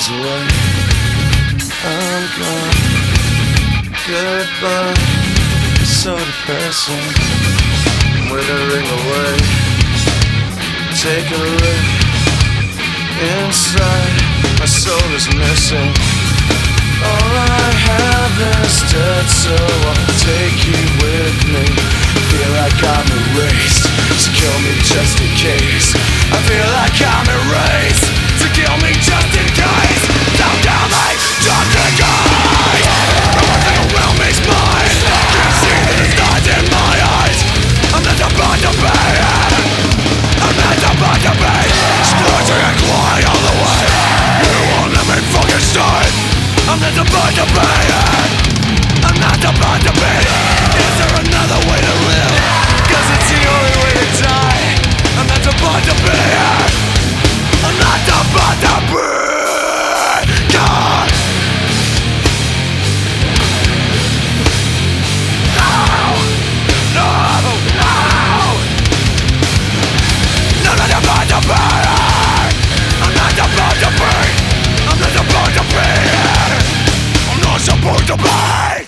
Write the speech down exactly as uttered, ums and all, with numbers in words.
away. I'm gone. Goodbye. It's so depressing. I'm withering away. Take a look inside. My soul is missing. All I have is dead, so I'll take you with me. Feel like I'm erased, so kill me just in case. I feel like I'm erased, so kill me just in case. Don't kill me just in case. Everything around me's mine. Can't see that it's not in my eyes. I'm not about to pay it. I'm not about to pay it. Splurging and quiet all the way. You won't let me fucking stay. I'm not about to pay it. I'm not about to pay it. Is there another way to live? Cause it's the only way to die. I'm not about to pay it. I'm not about to pay God. No, no, no. I'm not about to pay it. I'm not about to pay. I'm not about to pay it. I'm not supposed to be.